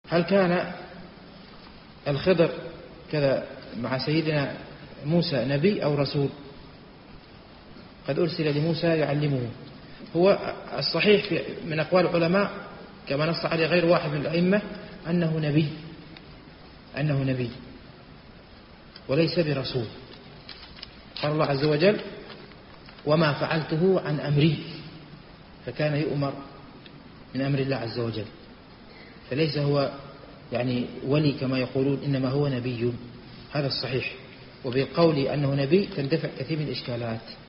هل كان الخضر كذا مع سيدنا موسى نبي أو رسول؟ قد أرسل لموسى يعلمه. هو الصحيح من أقوال العلماء كما نص عليه غير واحد من الأئمة أنه نبي وليس برسول. قال الله عز وجل: وما فعلته عن أمري، فكان يؤمر من أمر الله عز وجل، فليس هو يعني ولي كما يقولون، إنما هو نبي. هذا الصحيح، وبالقول أنه نبي تندفع كثير من الإشكالات.